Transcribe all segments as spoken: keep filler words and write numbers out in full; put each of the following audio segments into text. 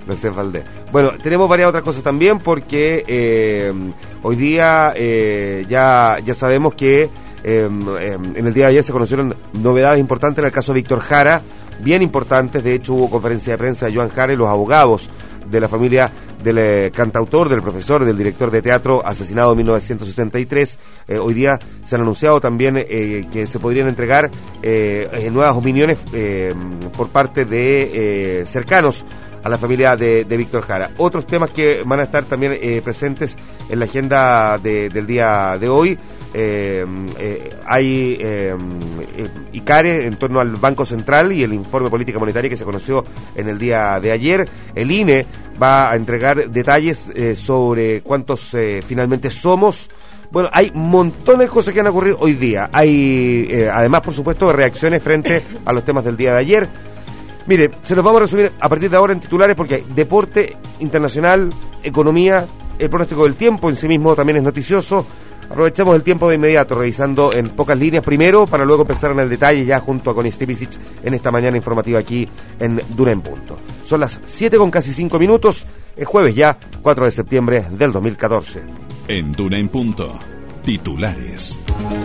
Gracias, Valdés. Bueno, tenemos varias otras cosas también porque eh, hoy día eh, ya, ya sabemos que eh, eh, en el día de ayer se conocieron novedades importantes en el caso de Víctor Jara, bien importantes. De hecho, hubo conferencia de prensa de Joan Jara y los abogados de la familia del eh, cantautor, del profesor, del director de teatro asesinado en mil novecientos setenta y tres. Eh, hoy día se han anunciado también eh, que se podrían entregar eh, nuevas opiniones eh, por parte de eh, cercanos a la familia de, de Víctor Jara. Otros temas que van a estar también eh, presentes en la agenda de, del día de hoy. Eh, eh, hay eh, eh, ICARE en torno al Banco Central y el informe política monetaria que se conoció en el día de ayer. El I N E va a entregar detalles eh, sobre cuántos eh, finalmente somos. Bueno, hay montones de cosas que van a ocurrir hoy día. Hay, eh, además, por supuesto, reacciones frente a los temas del día de ayer. Mire, se los vamos a resumir a partir de ahora en titulares porque hay deporte internacional, economía, el pronóstico del tiempo en sí mismo también es noticioso. Aprovechamos el tiempo de inmediato, revisando en pocas líneas primero, para luego empezar en el detalle ya junto a Connie Stipicic en esta mañana informativa aquí en Duna en Punto. Son las siete con casi cinco minutos, es jueves ya, cuatro de septiembre del dos mil catorce. En Duna en Punto, titulares.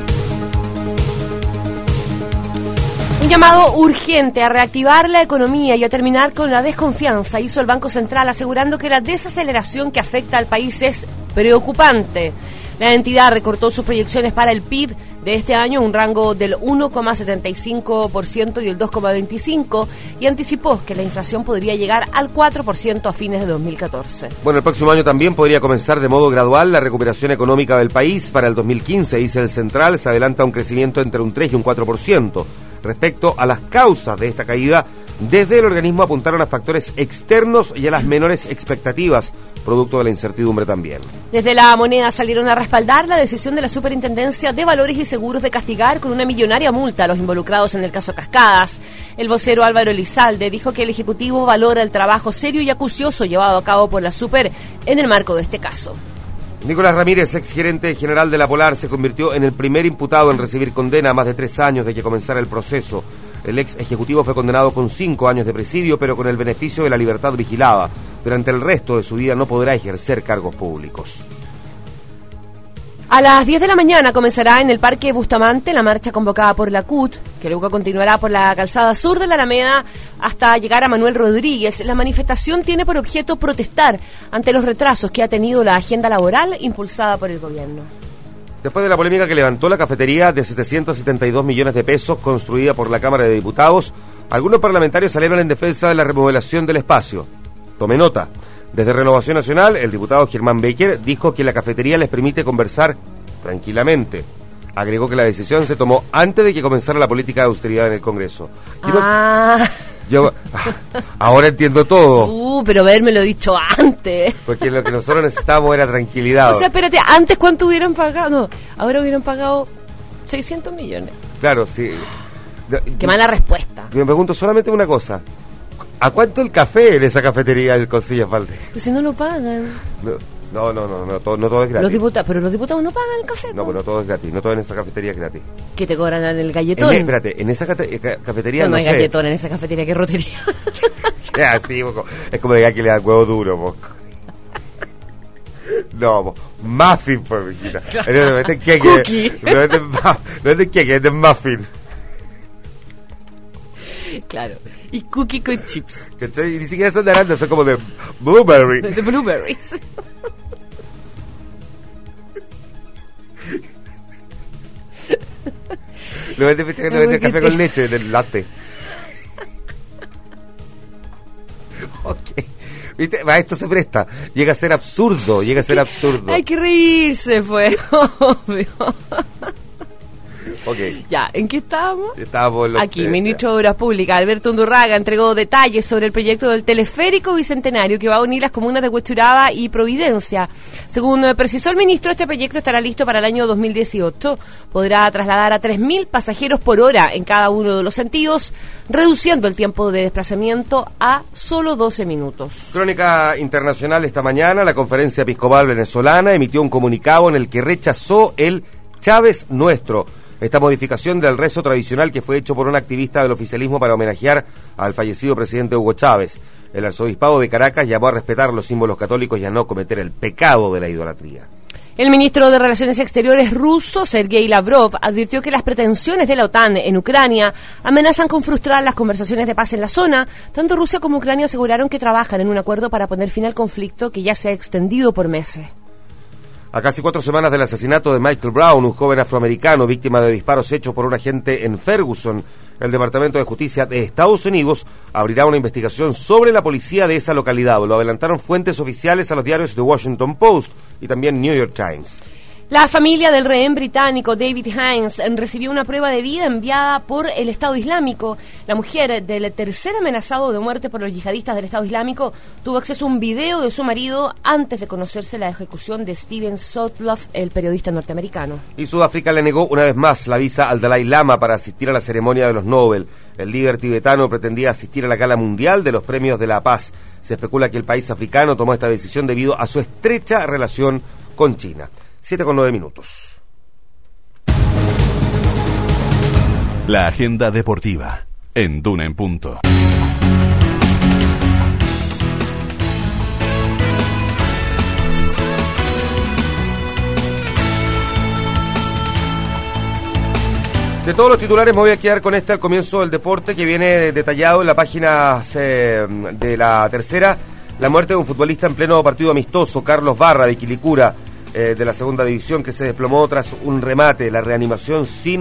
Un llamado urgente a reactivar la economía y a terminar con la desconfianza hizo el Banco Central, asegurando que la desaceleración que afecta al país es preocupante. La entidad recortó sus proyecciones para el P I B de este año, un rango del uno coma setenta y cinco por ciento y el dos coma veinticinco por ciento, y anticipó que la inflación podría llegar al cuatro por ciento a fines de dos mil catorce. Bueno, el próximo año también podría comenzar de modo gradual la recuperación económica del país. Para el dos mil quince, dice el Central, se adelanta un crecimiento entre un tres y un cuatro por ciento. Respecto a las causas de esta caída, desde el organismo apuntaron a factores externos y a las menores expectativas, producto de la incertidumbre también. Desde la moneda salieron a respaldar la decisión de la Superintendencia de Valores y Seguros de castigar con una millonaria multa a los involucrados en el caso Cascadas. El vocero Álvaro Elizalde dijo que el Ejecutivo valora el trabajo serio y acucioso llevado a cabo por la Super en el marco de este caso. Nicolás Ramírez, exgerente general de la Polar, se convirtió en el primer imputado en recibir condena a más de tres años de que comenzara el proceso. El ex ejecutivo fue condenado con cinco años de presidio, pero con el beneficio de la libertad vigilada. Durante el resto de su vida no podrá ejercer cargos públicos. A las diez de la mañana comenzará en el Parque Bustamante la marcha convocada por la C U T, que luego continuará por la calzada sur de la Alameda hasta llegar a Manuel Rodríguez. La manifestación tiene por objeto protestar ante los retrasos que ha tenido la agenda laboral impulsada por el gobierno. Después de la polémica que levantó la cafetería de setecientos setenta y dos millones de pesos construida por la Cámara de Diputados, algunos parlamentarios salieron en defensa de la remodelación del espacio. Tome nota. Desde Renovación Nacional, el diputado Germán Becker dijo que la cafetería les permite conversar tranquilamente. Agregó que la decisión se tomó antes de que comenzara la política de austeridad en el Congreso. Yo ah. No, yo ahora entiendo todo. Uh, pero habérmelo dicho antes. Porque lo que nosotros necesitábamos era tranquilidad. O sea, espérate, antes ¿cuánto hubieran pagado? No, ahora hubieran pagado seiscientos millones. Claro, sí. Qué mala respuesta. Me pregunto solamente una cosa. ¿A cuánto el café en esa cafetería del Cosillas Valdés? Pues si no lo pagan. No, no, no, no, todo, no todo es gratis. Los diputados, pero los diputados no pagan el café. No, pero no todo es gratis, no todo en esa cafetería es gratis. ¿Qué te cobran en el galletón? En, espérate, en esa cate, ca, cafetería no, no, no hay sé. galletón en esa cafetería, qué rotería. Así, poco. Es como diga que le da huevo duro, poco. No, po. Muffin, pues, mijita. No meten queque. Cookie. No meten, no meten queque, meten muffin. Claro. Y cookie con chips. ¿Cachai? Y ni siquiera son de arandas, son como de blueberry. De, de blueberries. No venden no vende café con leche, del latte. Ok. ¿Viste? Va, esto se presta. Llega a ser absurdo, llega a ser absurdo. Hay que reírse, fue obvio. Okay. Ya, ¿en qué estábamos? Estábamos los Aquí, tres, ministro de Obras Públicas, Alberto Undurraga, entregó detalles sobre el proyecto del teleférico bicentenario que va a unir las comunas de Huechuraba y Providencia. Según precisó el ministro, este proyecto estará listo para el año dos mil dieciocho. Podrá trasladar a tres mil pasajeros por hora en cada uno de los sentidos, reduciendo el tiempo de desplazamiento a solo doce minutos. Crónica Internacional esta mañana, la Conferencia Episcopal Venezolana emitió un comunicado en el que rechazó el Chávez Nuestro. esta modificación del rezo tradicional que fue hecho por un activista del oficialismo para homenajear al fallecido presidente Hugo Chávez. El arzobispado de Caracas llamó a respetar los símbolos católicos y a no cometer el pecado de la idolatría. El ministro de Relaciones Exteriores ruso, Sergei Lavrov, advirtió que las pretensiones de la OTAN en Ucrania amenazan con frustrar las conversaciones de paz en la zona. Tanto Rusia como Ucrania aseguraron que trabajan en un acuerdo para poner fin al conflicto que ya se ha extendido por meses. A casi cuatro semanas del asesinato de Michael Brown, un joven afroamericano víctima de disparos hechos por un agente en Ferguson, el Departamento de Justicia de Estados Unidos abrirá una investigación sobre la policía de esa localidad. Lo adelantaron fuentes oficiales a los diarios The Washington Post y también New York Times. La familia del rehén británico David Hines recibió una prueba de vida enviada por el Estado Islámico. La mujer del tercer amenazado de muerte por los yihadistas del Estado Islámico tuvo acceso a un video de su marido antes de conocerse la ejecución de Steven Sotloff, el periodista norteamericano. Y Sudáfrica le negó una vez más la visa al Dalai Lama para asistir a la ceremonia de los Nobel. El líder tibetano pretendía asistir a la gala mundial de los premios de la paz. Se especula que el país africano tomó esta decisión debido a su estrecha relación con China. Siete con nueve minutos. La agenda deportiva en Duna en Punto. De todos los titulares me voy a quedar con este al comienzo del deporte, que viene detallado en la página eh, de la tercera. La muerte de un futbolista en pleno partido amistoso, Carlos Barra, de Quilicura, eh, de la segunda división, que se desplomó tras un remate. La reanimación sin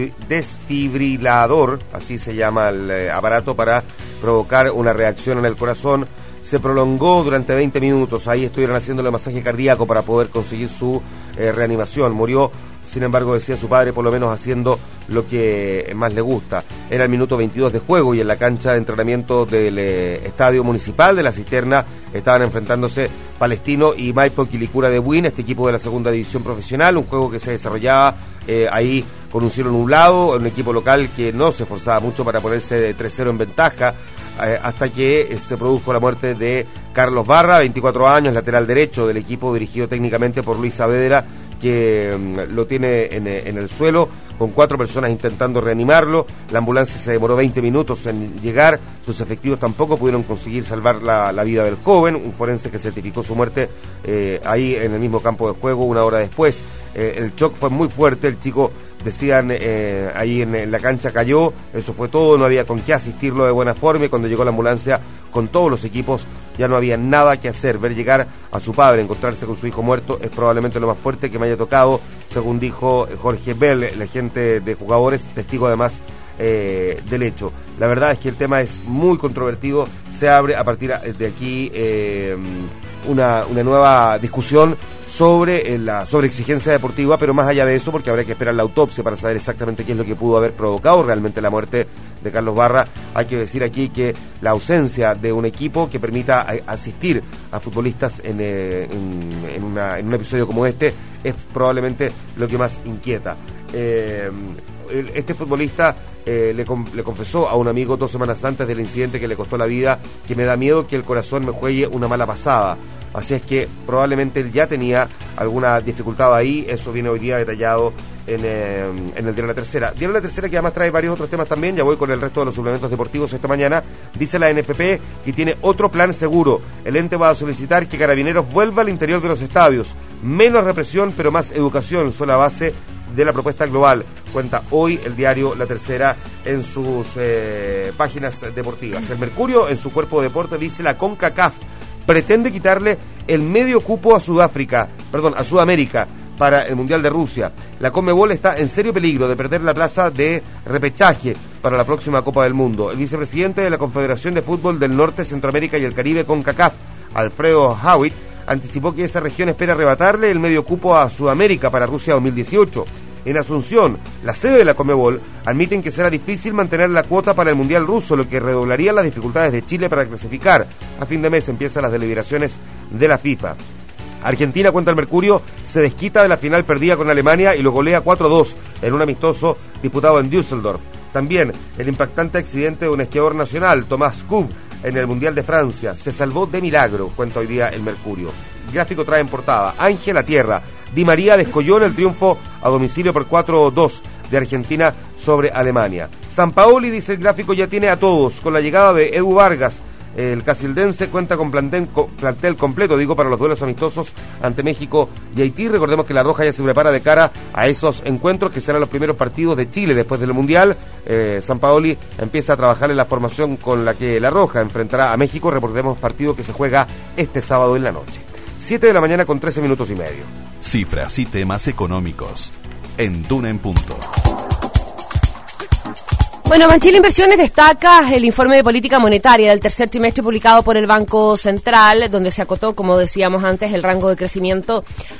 desfibrilador, así se llama el eh, aparato para provocar una reacción en el corazón, se prolongó durante veinte minutos. Ahí estuvieron haciéndole masaje cardíaco para poder conseguir su eh, reanimación. Murió, sin embargo, decía su padre, por lo menos haciendo lo que más le gusta. Era el minuto veintidós de juego y en la cancha de entrenamiento del eh, Estadio Municipal de La Cisterna estaban enfrentándose Palestino y Maipo Quilicura de Buin, este equipo de la segunda división profesional, un juego que se desarrollaba eh, ahí con un cielo nublado, un equipo local que no se esforzaba mucho para ponerse de tres cero en ventaja, eh, hasta que eh, se produjo la muerte de Carlos Barra, veinticuatro años, lateral derecho del equipo dirigido técnicamente por Luis Saavedra, que um, lo tiene en, en el suelo, con cuatro personas intentando reanimarlo. La ambulancia se demoró veinte minutos en llegar, sus efectivos tampoco pudieron conseguir salvar la, la vida del joven, un forense que certificó su muerte eh, ahí en el mismo campo de juego una hora después. Eh, el shock fue muy fuerte, el chico, decían, eh, ahí en, en la cancha cayó, eso fue todo, no había con qué asistirlo de buena forma, y cuando llegó la ambulancia con todos los equipos ya no había nada que hacer. Ver llegar a su padre, encontrarse con su hijo muerto, es probablemente lo más fuerte que me haya tocado, según dijo Jorge Bell, el agente de jugadores, testigo además eh, del hecho. La verdad es que el tema es muy controvertido, se abre a partir de aquí eh, una, una nueva discusión sobre la sobreexigencia deportiva, pero más allá de eso, porque habrá que esperar la autopsia para saber exactamente qué es lo que pudo haber provocado realmente la muerte de Carlos Barra. Hay que decir aquí que la ausencia de un equipo que permita a, asistir a futbolistas en, eh, en, en, una, en un episodio como este es probablemente lo que más inquieta. Eh, este futbolista eh, le, le confesó a un amigo dos semanas antes del incidente que le costó la vida, que me da miedo que el corazón me juegue una mala pasada. Así es que probablemente él ya tenía alguna dificultad ahí. Eso viene hoy día detallado en, eh, en el Diario La Tercera. Diario La Tercera, que además trae varios otros temas también. Ya voy con el resto de los suplementos deportivos esta mañana. Dice la N F P que tiene otro plan seguro. El ente va a solicitar que Carabineros vuelva al interior de los estadios. Menos represión, pero más educación. Son la base de la propuesta global. Cuenta hoy el diario La Tercera en sus eh, páginas deportivas. El Mercurio, en su cuerpo de deporte, dice: la CONCACAF pretende quitarle el medio cupo a Sudáfrica, perdón, a Sudamérica para el Mundial de Rusia. La Conmebol está en serio peligro de perder la plaza de repechaje para la próxima Copa del Mundo. El vicepresidente de la Confederación de Fútbol del Norte, Centroamérica y el Caribe, CONCACAF, Alfredo Howitt, anticipó que esa región espera arrebatarle el medio cupo a Sudamérica para Rusia dos mil dieciocho. En Asunción, la sede de la Conmebol, admiten que será difícil mantener la cuota para el Mundial ruso, lo que redoblaría las dificultades de Chile para clasificar. A fin de mes empiezan las deliberaciones de la FIFA. Argentina, cuenta el Mercurio, se desquita de la final perdida con Alemania y lo golea cuatro a dos en un amistoso disputado en Düsseldorf. También el impactante accidente de un esquiador nacional, Tomás Coub, en el Mundial de Francia. Se salvó de milagro, cuenta hoy día el Mercurio. El gráfico trae en portada: Ángel a tierra. Di María descolló en el triunfo a domicilio por cuatro dos de Argentina sobre Alemania. Sampaoli, dice el gráfico, ya tiene a todos. Con la llegada de Edu Vargas, el casildense cuenta con plantel, con plantel completo, digo, para los duelos amistosos ante México y Haití. Recordemos que la Roja ya se prepara de cara a esos encuentros que serán los primeros partidos de Chile después del Mundial. Eh, Sampaoli empieza a trabajar en la formación con la que la Roja enfrentará a México. Recordemos, partido que se juega este sábado en la noche. siete de la mañana con trece minutos y medio. Cifras y temas económicos en Duna en Punto. Bueno, Banchile Inversiones destaca el informe de política monetaria del tercer trimestre publicado por el Banco Central, donde se acotó, como decíamos antes, el rango de crecimiento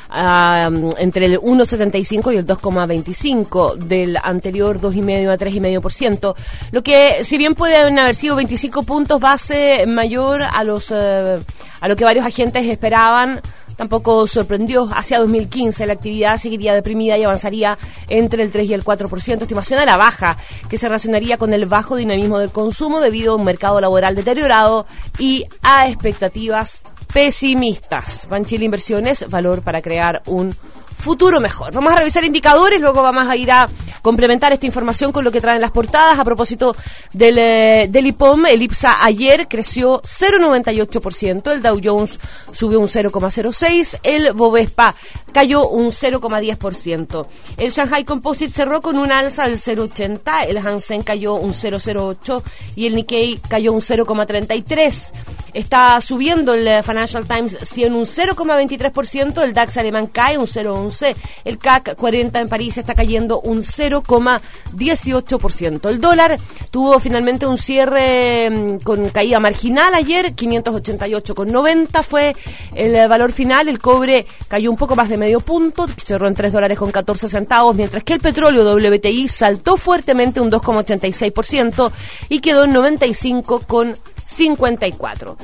uh, entre el uno coma setenta y cinco y el dos coma veinticinco del anterior dos coma cinco a tres coma cinco por ciento, lo que, si bien pueden haber sido veinticinco puntos base mayor a los uh, a lo que varios agentes esperaban, tampoco sorprendió. Hacia dos mil quince la actividad seguiría deprimida y avanzaría entre el tres y el cuatro por ciento, estimación a la baja, que se relacionaría con el bajo dinamismo del consumo debido a un mercado laboral deteriorado y a expectativas pesimistas. Banchile Inversiones, valor para crear un futuro mejor. Vamos a revisar indicadores, luego vamos a ir a complementar esta información con lo que traen las portadas. A propósito del, eh, del I P O M, el IPSA ayer creció cero coma noventa y ocho por ciento, el Dow Jones subió un cero coma cero seis por ciento, el Bovespa cayó un cero coma diez por ciento. El Shanghai Composite cerró con un alza del cero coma ochenta por ciento, el Hansen cayó un cero coma cero ocho por ciento y el Nikkei cayó un cero coma treinta y tres por ciento. Está subiendo el Financial Times cien un cero coma veintitrés por ciento, el DAX alemán cae un cero coma once por ciento, el C A C cuarenta en París está cayendo un cero coma dieciocho por ciento. El dólar tuvo finalmente un cierre con caída marginal ayer, quinientos ochenta y ocho con noventa fue el valor final. El cobre cayó un poco más de medio punto, cerró en tres dólares con catorce centavos, mientras que el petróleo W T I saltó fuertemente un dos coma ochenta y seis por ciento y quedó en noventa y cinco con cincuenta y cuatro.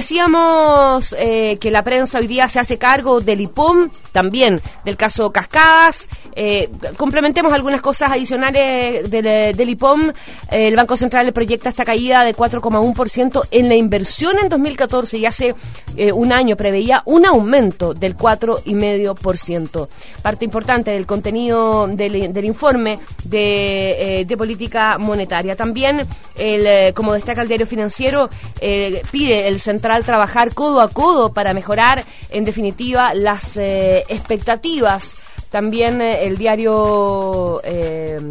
Decíamos eh, que la prensa hoy día se hace cargo del I P O M, también del caso Cascadas. Eh, complementemos algunas cosas adicionales del, del I P O M. Eh, el Banco Central proyecta esta caída de cuatro coma uno por ciento en la inversión en dos mil catorce y hace eh, un año preveía un aumento del cuatro coma cinco por ciento. Parte importante del contenido del, del informe de, eh, de política monetaria. También, el, eh, como destaca el diario financiero, Eh, pide el Central trabajar codo a codo para mejorar, en definitiva, las eh, expectativas. También eh, el diario eh,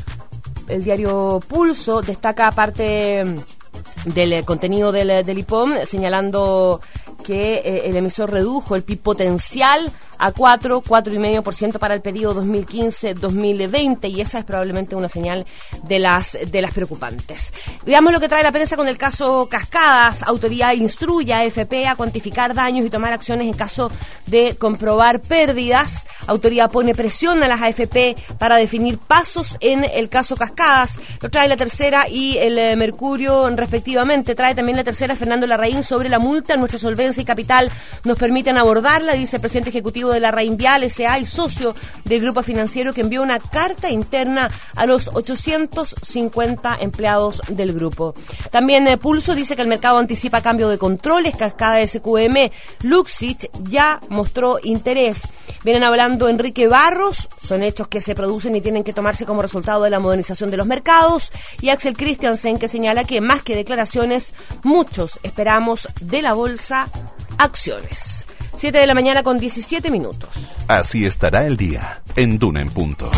el diario Pulso destaca parte del contenido del, del I P O M, señalando que eh, el emisor redujo el P I B potencial a cuatro, cuatro coma cinco por ciento para el periodo dos mil quince dos mil veinte, y esa es probablemente una señal de las de las preocupantes. Veamos lo que trae la prensa con el caso Cascadas. Autoridad instruye a A F P a cuantificar daños y tomar acciones en caso de comprobar pérdidas. Autoridad pone presión a las A F P para definir pasos en el caso Cascadas. Lo trae La Tercera y el eh, Mercurio respectivamente. Trae también La Tercera Fernando Larraín sobre la multa. Nuestra solvencia y capital nos permiten abordarla, dice el presidente ejecutivo de Larraín Vial S A y socio del grupo financiero, que envió una carta interna a los ochocientos cincuenta empleados del grupo. También eh, Pulso dice que el mercado anticipa cambio de controles. Cascada S Q M, Luxit ya mostró interés. Vienen hablando Enrique Barros, son hechos que se producen y tienen que tomarse como resultado de la modernización de los mercados, y Axel Christiansen, que señala que más que declaraciones, muchos esperamos de la bolsa acciones. siete de la mañana con diecisiete minutos. Así estará el día en Duna en Punto.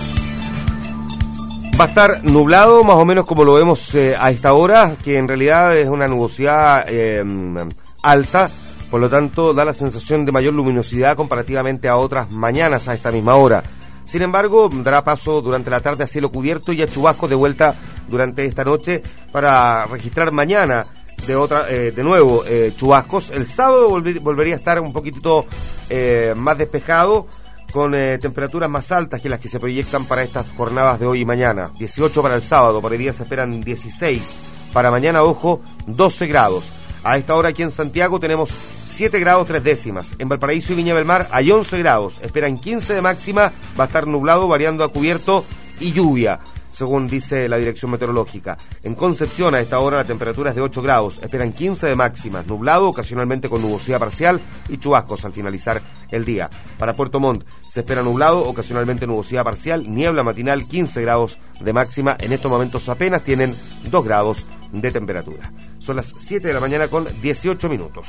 Va a estar nublado, más o menos como lo vemos eh, a esta hora, que en realidad es una nubosidad eh, alta, por lo tanto da la sensación de mayor luminosidad comparativamente a otras mañanas a esta misma hora. Sin embargo, dará paso durante la tarde a cielo cubierto y a chubascos de vuelta durante esta noche para registrar mañana de otra eh, de nuevo eh, chubascos. El sábado volver, volvería a estar un poquitito eh, más despejado, con eh, temperaturas más altas que las que se proyectan para estas jornadas de hoy y mañana. dieciocho para el sábado, para el día se esperan dieciséis, para mañana, ojo, doce grados. A esta hora aquí en Santiago tenemos siete grados tres décimas. En Valparaíso y Viña del Mar hay once grados, esperan quince de máxima, va a estar nublado, variando a cubierto y lluvia. según dice la Dirección Meteorológica. En Concepción, a esta hora, la temperatura es de ocho grados, esperan quince de máxima, nublado, ocasionalmente con nubosidad parcial y chubascos al finalizar el día. Para Puerto Montt, se espera nublado, ocasionalmente nubosidad parcial, niebla matinal, quince grados de máxima. En estos momentos apenas tienen dos grados de temperatura. Son las siete de la mañana con dieciocho minutos.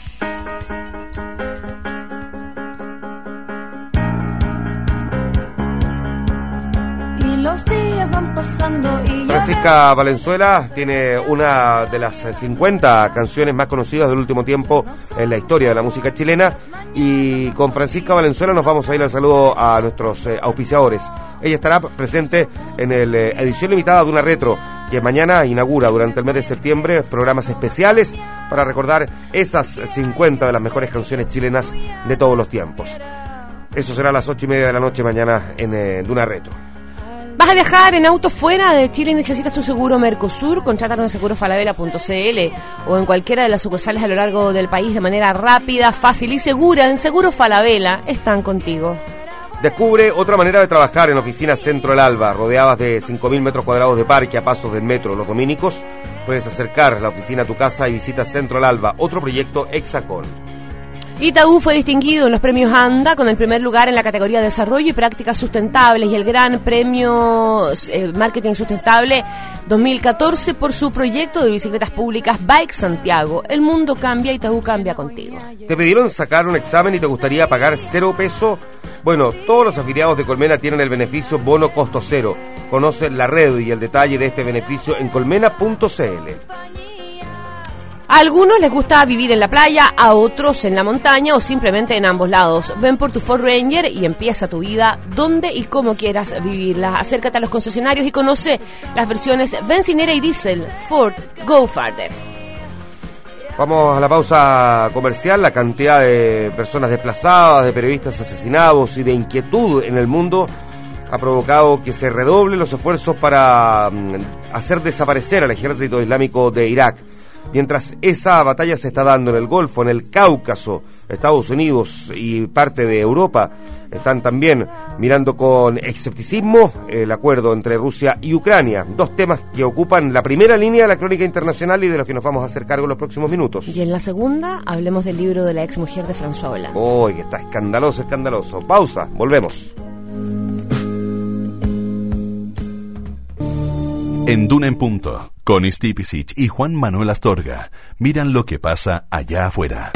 Los días van pasando y Francisca Valenzuela tiene una de las cincuenta canciones más conocidas del último tiempo en la historia de la música chilena, y con Francisca Valenzuela nos vamos a ir al saludo a nuestros eh, auspiciadores. Ella estará presente en la eh, edición limitada de una retro que mañana inaugura durante el mes de septiembre programas especiales para recordar esas cincuenta de las mejores canciones chilenas de todos los tiempos. Eso será a las ocho y media de la noche mañana en eh, Duna Retro. ¿Vas a viajar en auto fuera de Chile y necesitas tu seguro Mercosur? Contrátanos en seguro falabella punto c l o en cualquiera de las sucursales a lo largo del país de manera rápida, fácil y segura. En Seguro Falabella están contigo. Descubre otra manera de trabajar en Oficina Centro del Alba, rodeadas de cinco mil metros cuadrados de parque a pasos del metro Los Dominicos. Puedes acercar la oficina a tu casa y visita Centro del Alba, otro proyecto Hexacón. Itaú fue distinguido en los premios ANDA con el primer lugar en la categoría Desarrollo y Prácticas Sustentables y el Gran Premio eh, Marketing Sustentable dos mil catorce por su proyecto de bicicletas públicas Bike Santiago. El mundo cambia, Itaú cambia contigo. ¿Te pidieron sacar un examen y te gustaría pagar cero peso? Bueno, todos los afiliados de Colmena tienen el beneficio Bono Costo Cero. Conoce la red y el detalle de este beneficio en colmena punto c l. A algunos les gusta vivir en la playa, a otros en la montaña o simplemente en ambos lados. Ven por tu Ford Ranger y empieza tu vida donde y como quieras vivirla. Acércate a los concesionarios y conoce las versiones bencinera y diésel. Ford, go farther. Vamos a la pausa comercial. La cantidad de personas desplazadas, de periodistas asesinados y de inquietud en el mundo ha provocado que se redoblen los esfuerzos para um, hacer desaparecer al ejército islámico de Irak. Mientras esa batalla se está dando en el Golfo, en el Cáucaso, Estados Unidos y parte de Europa están también mirando con escepticismo el acuerdo entre Rusia y Ucrania. Dos temas que ocupan la primera línea de la crónica internacional y de los que nos vamos a hacer cargo en los próximos minutos. Y en la segunda, hablemos del libro de la ex mujer de François Hollande. ¡Oh, que está escandaloso, escandaloso! Pausa, volvemos. En Duna en Punto, con Stipicic y Juan Manuel Astorga, miran lo que pasa allá afuera.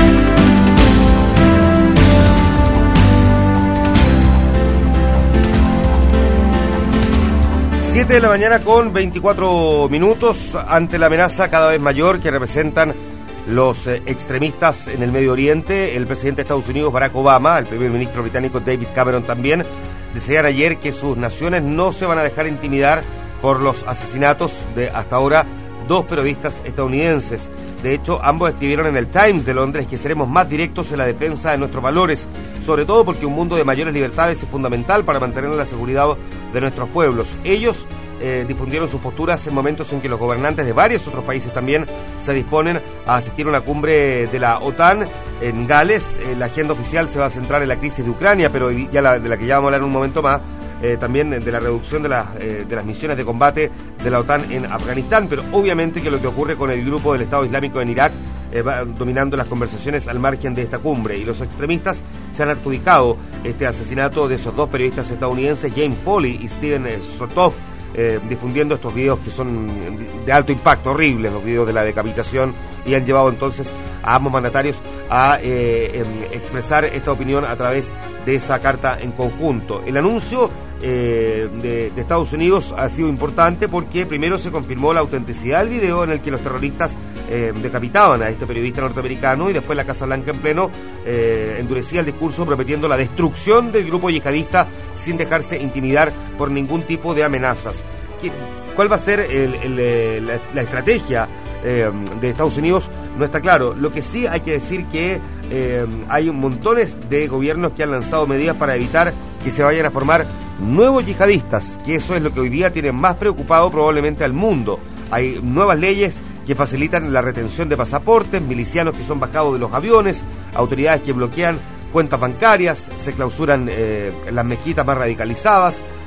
siete de la mañana con veinticuatro minutos. Ante la amenaza cada vez mayor que representan los eh, extremistas en el Medio Oriente, el presidente de Estados Unidos, Barack Obama, el primer ministro británico David Cameron también, desean ayer que sus naciones no se van a dejar intimidar por los asesinatos de hasta ahora dos periodistas estadounidenses. De hecho, ambos escribieron en el Times de Londres que seremos más directos en la defensa de nuestros valores, sobre todo porque un mundo de mayores libertades es fundamental para mantener la seguridad de nuestros pueblos. Ellos eh, difundieron sus posturas en momentos en que los gobernantes de varios otros países también se disponen a asistir a una cumbre de la OTAN en Gales. Eh, la agenda oficial se va a centrar en la crisis de Ucrania, pero ya la, de la que ya vamos a hablar en un momento más. Eh, también de la reducción de las, eh, de las misiones de combate de la OTAN en Afganistán, pero obviamente que lo que ocurre con el grupo del Estado Islámico en Irak eh, va dominando las conversaciones al margen de esta cumbre, y los extremistas se han adjudicado este asesinato de esos dos periodistas estadounidenses, James Foley y Steven eh, Sotov, eh, difundiendo estos videos que son de alto impacto, horribles, los videos de la decapitación, y han llevado entonces a ambos mandatarios a eh, eh, expresar esta opinión a través de esa carta en conjunto. El anuncio eh, de, de Estados Unidos ha sido importante porque primero se confirmó la autenticidad del video en el que los terroristas eh, decapitaban a este periodista norteamericano, y después la Casa Blanca en pleno eh, endurecía el discurso prometiendo la destrucción del grupo yihadista sin dejarse intimidar por ningún tipo de amenazas. ¿Qué, ¿Cuál va a ser el, el, la, la estrategia Eh, de Estados Unidos? No está claro. Lo que sí hay que decir que eh, hay montones de gobiernos que han lanzado medidas para evitar que se vayan a formar nuevos yihadistas, que eso es lo que hoy día tiene más preocupado probablemente al mundo. Hay nuevas leyes que facilitan la retención de pasaportes, milicianos que son bajados de los aviones, autoridades que bloquean cuentas bancarias, se clausuran eh, las mezquitas más radicalizadas,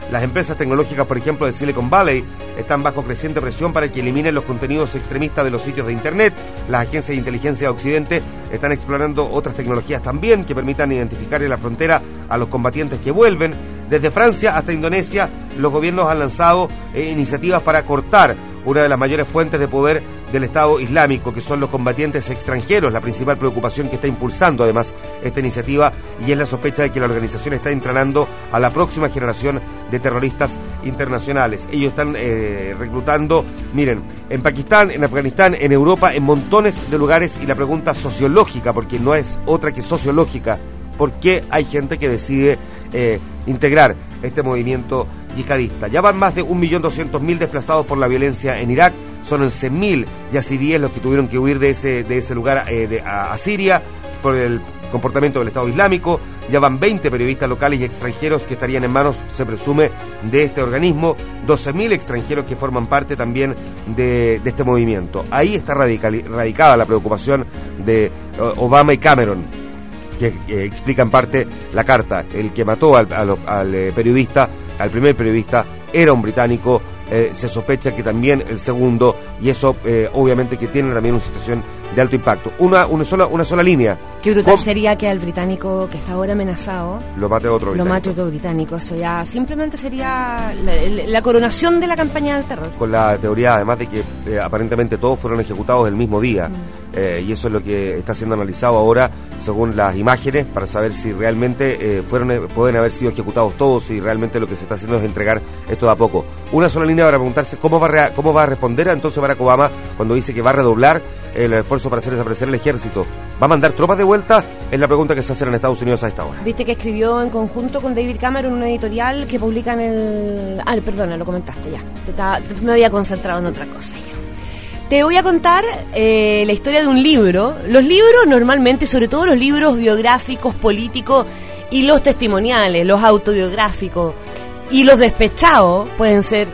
Las empresas tecnológicas, por ejemplo, de Silicon Valley, están bajo creciente presión para que eliminen los contenidos extremistas de los sitios de Internet. Las agencias de inteligencia de Occidente están explorando otras tecnologías también que permitan identificar en la frontera a los combatientes que vuelven. Desde Francia hasta Indonesia, los gobiernos han lanzado eh, iniciativas para cortar una de las mayores fuentes de poder del Estado Islámico, que son los combatientes extranjeros, la principal preocupación que está impulsando además esta iniciativa, y es la sospecha de que la organización está entrenando a la próxima generación de terroristas internacionales. Ellos están eh, reclutando, miren, en Pakistán, en Afganistán, en Europa, en montones de lugares, y la pregunta sociológica, porque no es otra que sociológica, ¿por qué hay gente que decide eh, integrar este movimiento yihadista? Ya van más de un millón doscientos mil desplazados por la violencia en Irak. Son once mil yazidíes los que tuvieron que huir de ese, de ese lugar eh, de, a, a Siria por el comportamiento del Estado Islámico. Ya van veinte periodistas locales y extranjeros que estarían en manos, se presume, de este organismo. doce mil extranjeros que forman parte también de, de este movimiento. Ahí está radical, radicada la preocupación de uh, Obama y Cameron, que eh, explica en parte la carta. El que mató al, al, al eh, periodista, al primer periodista, era un británico. Eh, se sospecha que también el segundo, y eso eh, obviamente que tiene también una situación de alto impacto. Una una sola una sola línea. Qué brutal Com- sería que al británico que está ahora amenazado lo mate otro británico. Lo mate otro británico. Eso ya simplemente sería la, la coronación de la campaña del terror. Con la teoría, además, de que eh, aparentemente todos fueron ejecutados el mismo día. Mm. Eh, y eso es lo que está siendo analizado ahora según las imágenes, para saber si realmente eh, fueron eh, pueden haber sido ejecutados todos, y realmente lo que se está haciendo es entregar esto de a poco. Una sola línea para preguntarse cómo va a, rea- cómo va a responder entonces Barack Obama cuando dice que va a redoblar el esfuerzo para hacer desaparecer el ejército. ¿Va a mandar tropas de vuelta? Es la pregunta que se hace en Estados Unidos a esta hora. Viste que escribió en conjunto con David Cameron un editorial que publica en el... Ah, perdona, lo comentaste ya. Te estaba... Me había concentrado en otra cosa ya. Te voy a contar eh, la historia de un libro. Los libros normalmente, sobre todo los libros biográficos, políticos, y los testimoniales, los autobiográficos y los despechados pueden ser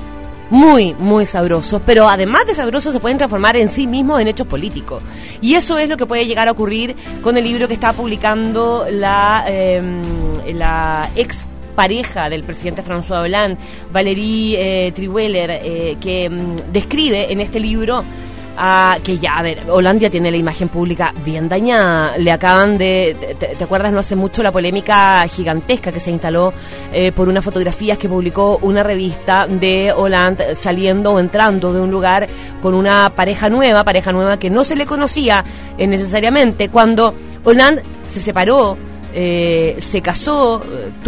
muy, muy sabrosos, pero además de sabrosos se pueden transformar en sí mismos en hechos políticos. Y eso es lo que puede llegar a ocurrir con el libro que está publicando la, eh, la ex pareja del presidente François Hollande, Valérie eh, Trierweiler, eh, que mm, describe en este libro a, que ya, a ver, Hollande ya tiene la imagen pública bien dañada. Le acaban de, te, te acuerdas no hace mucho la polémica gigantesca que se instaló eh, por unas fotografías que publicó una revista de Hollande saliendo o entrando de un lugar con una pareja nueva, pareja nueva que no se le conocía eh, necesariamente, cuando Hollande se separó. Eh, se casó,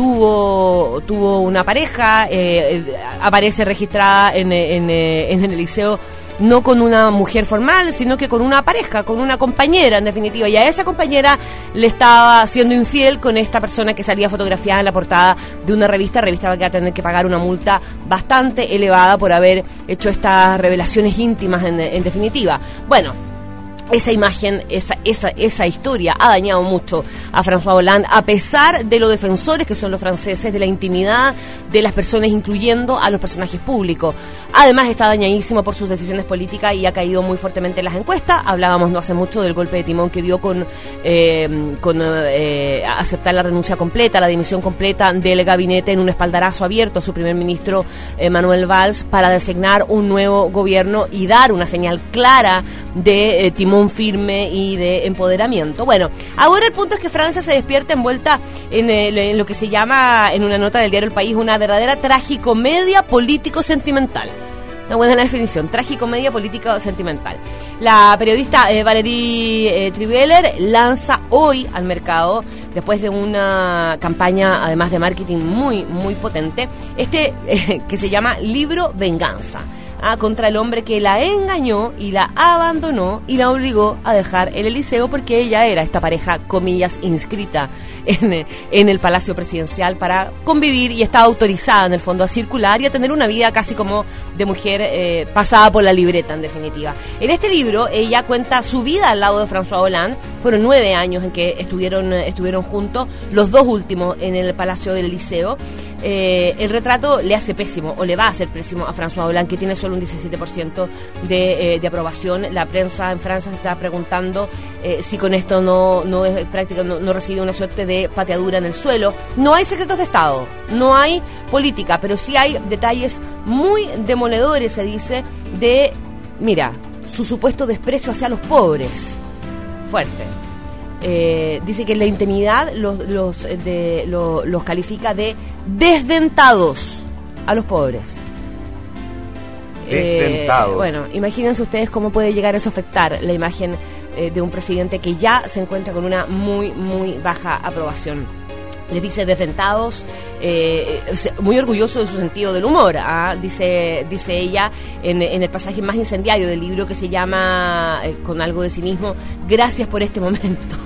tuvo tuvo una pareja, eh, aparece registrada en, en, en el liceo no con una mujer formal, sino que con una pareja, con una compañera en definitiva, y a esa compañera le estaba siendo infiel con esta persona que salía fotografiada en la portada de una revista, revista que va a tener que pagar una multa bastante elevada por haber hecho estas revelaciones íntimas en, en definitiva. Bueno, esa imagen, esa, esa, esa historia ha dañado mucho a François Hollande, a pesar de los defensores que son los franceses, de la intimidad de las personas, incluyendo a los personajes públicos. Además está dañadísimo por sus decisiones políticas y ha caído muy fuertemente en las encuestas. Hablábamos no hace mucho del golpe de timón que dio con, eh, con eh, aceptar la renuncia completa, la dimisión completa del gabinete en un espaldarazo abierto a su primer ministro eh, Manuel Valls, para designar un nuevo gobierno y dar una señal clara de eh, timón firme y de empoderamiento. Bueno, ahora el punto es que Francia se despierta envuelta en, el, en lo que se llama, en una nota del diario El País, una verdadera tragicomedia político-sentimental. Una buena definición, tragicomedia político-sentimental. La periodista eh, Valérie eh, Trierweiler lanza hoy al mercado, después de una campaña además de marketing muy, muy potente, este eh, que se llama Libro Venganza. Ah, contra el hombre que la engañó y la abandonó y la obligó a dejar el Eliseo, porque ella era esta pareja, comillas, inscrita en, en el Palacio Presidencial para convivir, y estaba autorizada en el fondo a circular y a tener una vida casi como de mujer eh, pasada por la libreta, en definitiva. En este libro ella cuenta su vida al lado de François Hollande. Fueron nueve años en que estuvieron, estuvieron juntos, los dos últimos en el Palacio del Eliseo. eh, el retrato le hace pésimo, o le va a hacer pésimo a François Hollande, que tiene solo un diecisiete por ciento de, eh, de aprobación. La prensa en Francia se está preguntando eh, si con esto no, no es práctica, no, no recibe una suerte de pateadura en el suelo. No hay secretos de Estado, no hay política, pero sí hay detalles muy demoledores, se dice, de, mira, su supuesto desprecio hacia los pobres. Fuerte. Eh, dice que en la intimidad los, los, de, lo, los califica de desdentados a los pobres. Desdentados. Eh, bueno, imagínense ustedes cómo puede llegar eso a afectar la imagen eh, de un presidente que ya se encuentra con una muy, muy baja aprobación. Les dice desdentados, eh, muy orgulloso de su sentido del humor, ¿ah? dice dice ella en, en el pasaje más incendiario del libro, que se llama, eh, con algo de cinismo, Gracias por este momento.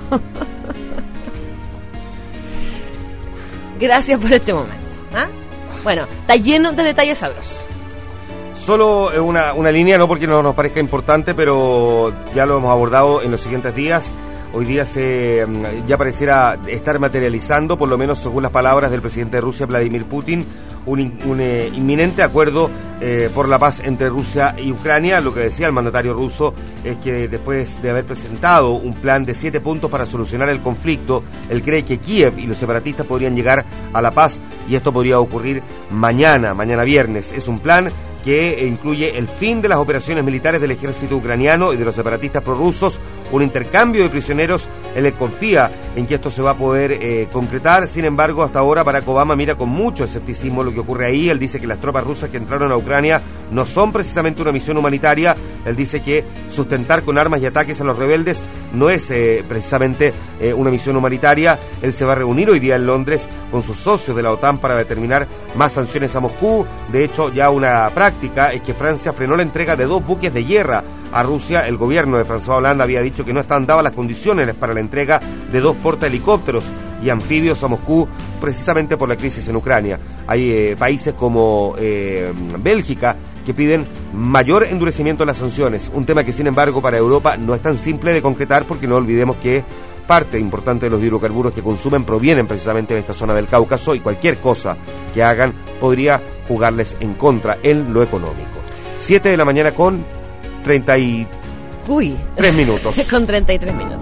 Gracias por este momento. ¿Ah? Bueno, está lleno de detalles sabrosos. Solo una, una línea, no porque no nos parezca importante, pero ya lo hemos abordado en los siguientes días. Hoy día se ya pareciera estar materializando, por lo menos según las palabras del presidente de Rusia, Vladimir Putin, un, un eh, inminente acuerdo eh, por la paz entre Rusia y Ucrania. Lo que decía el mandatario ruso es que después de haber presentado un plan de siete puntos para solucionar el conflicto, él cree que Kiev y los separatistas podrían llegar a la paz, y esto podría ocurrir mañana, mañana viernes. Es un plan que incluye el fin de las operaciones militares del ejército ucraniano y de los separatistas prorrusos, un intercambio de prisioneros. Él confía en que esto se va a poder eh, concretar. Sin embargo, hasta ahora Barack Obama mira con mucho escepticismo lo que ocurre ahí. Él dice que las tropas rusas que entraron a Ucrania no son precisamente una misión humanitaria. Él dice que sustentar con armas y ataques a los rebeldes no es eh, precisamente eh, una misión humanitaria. Él se va a reunir hoy día en Londres con sus socios de la OTAN para determinar más sanciones a Moscú. De hecho, ya una práctica es que Francia frenó la entrega de dos buques de guerra a Rusia. El gobierno de François Hollande había dicho que no estaban dadas las condiciones para la entrega de dos portahelicópteros y anfibios a Moscú, precisamente por la crisis en Ucrania. Hay eh, países como eh, Bélgica que piden mayor endurecimiento de las sanciones, un tema que sin embargo para Europa no es tan simple de concretar, porque no olvidemos que parte importante de los hidrocarburos que consumen provienen precisamente de esta zona del Cáucaso, y cualquier cosa que hagan podría jugarles en contra en lo económico. siete de la mañana con treinta y tres minutos. Con treinta y tres minutos.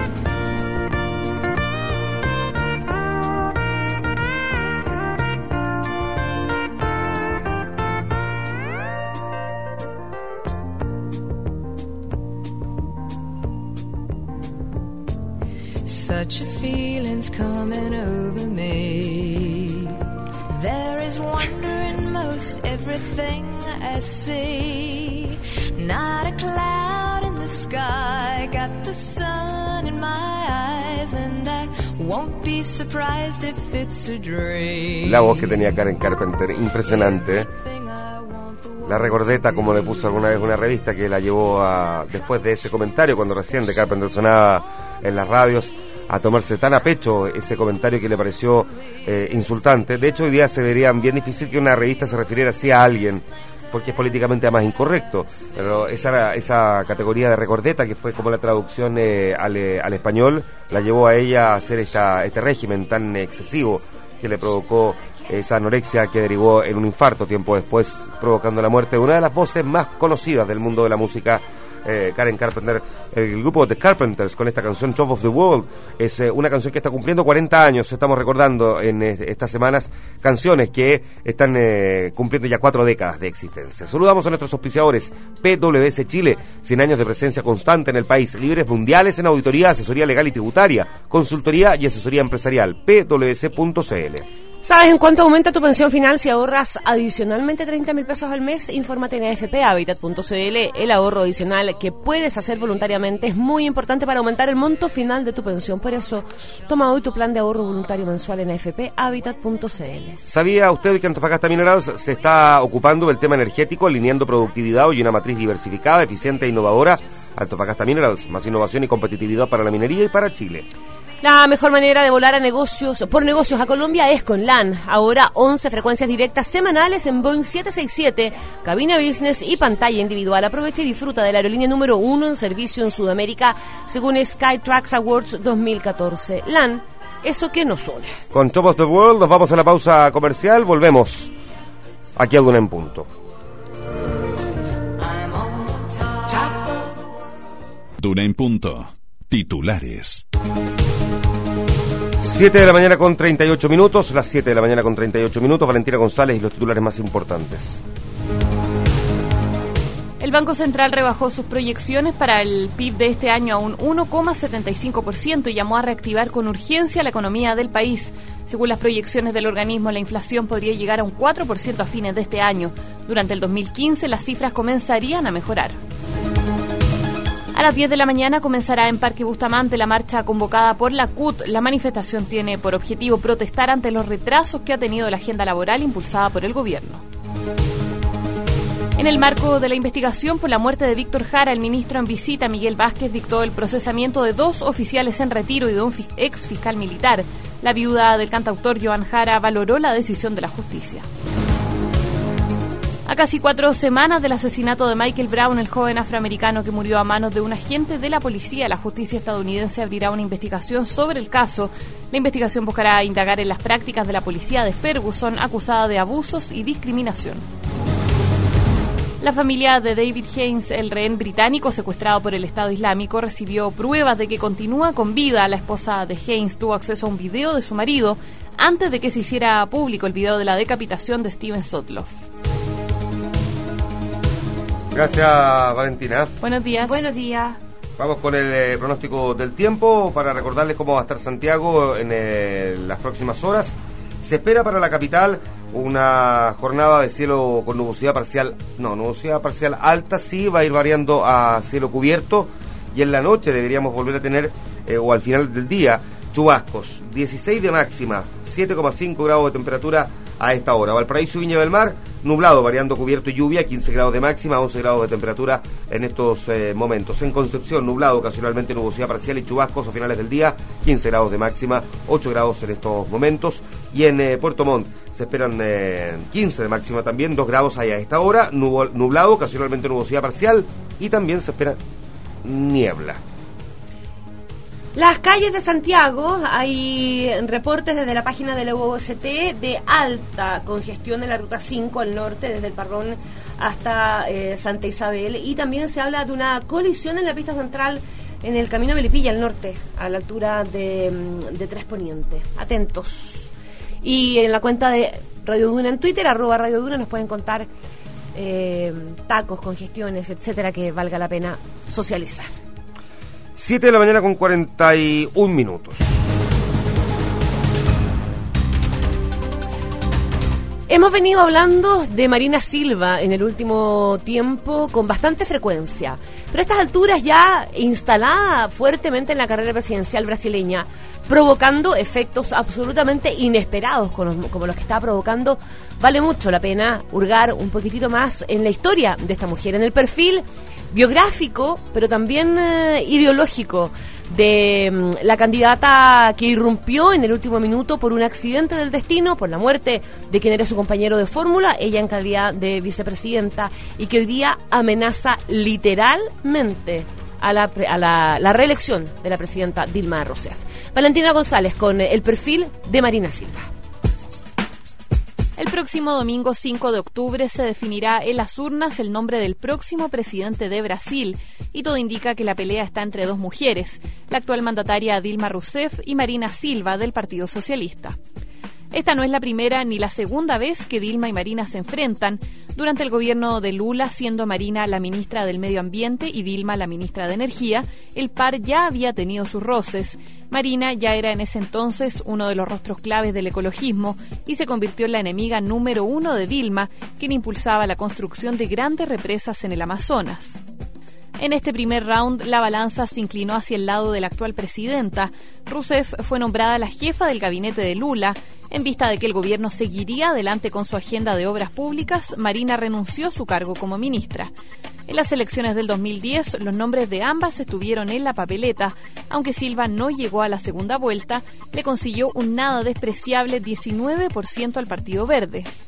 Such a feeling's coming over me. There is wonder in most everything I see. Not a cloud in the sky, got the sun in my eyes, and I won't be surprised if it's a dream. La voz que tenía Karen Carpenter, impresionante. La recordeta, como le puso alguna vez una revista, que la llevó a, después de ese comentario, cuando recién de Carpenter sonaba en las radios, a tomarse tan a pecho ese comentario que le pareció eh, insultante. De hecho, hoy día se vería bien difícil que una revista se refiriera así a alguien, porque es políticamente además incorrecto. Pero esa, esa categoría de recordeta, que fue como la traducción eh, al, eh, al español, la llevó a ella a hacer esta, este régimen tan excesivo que le provocó esa anorexia que derivó en un infarto tiempo después, provocando la muerte de una de las voces más conocidas del mundo de la música, eh, Karen Carpenter. El grupo The Carpenters, con esta canción Top of the World, es eh, una canción que está cumpliendo cuarenta años. Estamos recordando en eh, estas semanas canciones que están eh, cumpliendo ya cuatro décadas de existencia. Saludamos a nuestros auspiciadores: P W C Chile, cien años de presencia constante en el país, líderes mundiales en auditoría, asesoría legal y tributaria, consultoría y asesoría empresarial. P W C punto C L. ¿Sabes en cuánto aumenta tu pensión final si ahorras adicionalmente treinta mil pesos al mes? Infórmate en A F P Habitat punto C L. El ahorro adicional que puedes hacer voluntariamente es muy importante para aumentar el monto final de tu pensión. Por eso, toma hoy tu plan de ahorro voluntario mensual en A F P Habitat punto C L. ¿Sabía usted que Antofagasta Minerals se está ocupando del tema energético, alineando productividad y una matriz diversificada, eficiente e innovadora? Antofagasta Minerals, más innovación y competitividad para la minería y para Chile. La mejor manera de volar a negocios, por negocios a Colombia es con LAN. Ahora once frecuencias directas semanales en Boeing siete sesenta y siete, cabina business y pantalla individual. Aprovecha y disfruta de la aerolínea número uno en servicio en Sudamérica, según Skytrax Awards dos mil catorce. LAN, eso que nos une. Con Top of the World nos vamos a la pausa comercial, volvemos aquí a Duna en Punto. Duna en Punto. Titulares. siete de la mañana con treinta y ocho minutos, las siete de la mañana con treinta y ocho minutos, Valentina González y los titulares más importantes. El Banco Central rebajó sus proyecciones para el P I B de este año a un uno coma setenta y cinco por ciento y llamó a reactivar con urgencia la economía del país. Según las proyecciones del organismo, la inflación podría llegar a un cuatro por ciento a fines de este año. Durante el dos mil quince, las cifras comenzarían a mejorar. A las diez de la mañana comenzará en Parque Bustamante la marcha convocada por la C U T. La manifestación tiene por objetivo protestar ante los retrasos que ha tenido la agenda laboral impulsada por el gobierno. En el marco de la investigación por la muerte de Víctor Jara, el ministro en visita, Miguel Vázquez, dictó el procesamiento de dos oficiales en retiro y de un ex fiscal militar. La viuda del cantautor Joan Jara valoró la decisión de la justicia. A casi cuatro semanas del asesinato de Michael Brown, el joven afroamericano que murió a manos de un agente de la policía, la justicia estadounidense abrirá una investigación sobre el caso. La investigación buscará indagar en las prácticas de la policía de Ferguson, acusada de abusos y discriminación. La familia de David Haines, el rehén británico secuestrado por el Estado Islámico, recibió pruebas de que continúa con vida. La esposa de Haines tuvo acceso a un video de su marido antes de que se hiciera público el video de la decapitación de Steven Sotloff. Gracias, Valentina. Buenos días. Buenos días. Vamos con el eh, pronóstico del tiempo para recordarles cómo va a estar Santiago en eh, las próximas horas. Se espera para la capital una jornada de cielo con nubosidad parcial, no, nubosidad parcial alta, sí, va a ir variando a cielo cubierto, y en la noche deberíamos volver a tener, eh, o al final del día, chubascos, dieciséis de máxima, siete coma cinco grados de temperatura a esta hora. Valparaíso y Viña del Mar, nublado, variando cubierto y lluvia, quince grados de máxima, once grados de temperatura en estos eh, momentos. En Concepción, nublado, ocasionalmente nubosidad parcial y chubascos a finales del día, quince grados de máxima, ocho grados en estos momentos. Y en eh, Puerto Montt se esperan eh, quince de máxima también, dos grados ahí a esta hora, nubl- nublado, ocasionalmente nubosidad parcial y también se espera niebla. Las calles de Santiago, hay reportes desde la página de la U O S T de alta congestión en la ruta cinco al norte, desde el Parrón hasta eh, Santa Isabel, y también se habla de una colisión en la pista central en el camino Melipilla al norte, a la altura de, de Tres Poniente. Atentos. Y en la cuenta de Radio Duna en Twitter, arroba Radio Duna, nos pueden contar eh, tacos, congestiones, etcétera, que valga la pena socializar. siete de la mañana con cuarenta y un minutos. Hemos venido hablando de Marina Silva en el último tiempo con bastante frecuencia, pero a estas alturas ya instalada fuertemente en la carrera presidencial brasileña, provocando efectos absolutamente inesperados como, como los que está provocando, vale mucho la pena hurgar un poquitito más en la historia de esta mujer, en el perfil biográfico, pero también eh, ideológico de um, la candidata que irrumpió en el último minuto por un accidente del destino, por la muerte de quien era su compañero de fórmula, ella en calidad de vicepresidenta, y que hoy día amenaza literalmente a la, a la, la reelección de la presidenta Dilma Rousseff. Valentina González con el perfil de Marina Silva. El próximo domingo cinco de octubre se definirá en las urnas el nombre del próximo presidente de Brasil, y todo indica que la pelea está entre dos mujeres, la actual mandataria Dilma Rousseff y Marina Silva del Partido Socialista. Esta no es la primera ni la segunda vez que Dilma y Marina se enfrentan. Durante el gobierno de Lula, siendo Marina la ministra del Medio Ambiente y Dilma la ministra de Energía, el par ya había tenido sus roces. Marina ya era en ese entonces uno de los rostros claves del ecologismo y se convirtió en la enemiga número uno de Dilma, quien impulsaba la construcción de grandes represas en el Amazonas. En este primer round, la balanza se inclinó hacia el lado de la actual presidenta. Rousseff fue nombrada la jefa del gabinete de Lula. En vista de que el gobierno seguiría adelante con su agenda de obras públicas, Marina renunció a su cargo como ministra. En las elecciones del dos mil diez, los nombres de ambas estuvieron en la papeleta. Aunque Silva no llegó a la segunda vuelta, le consiguió un nada despreciable diecinueve por ciento al Partido Verde.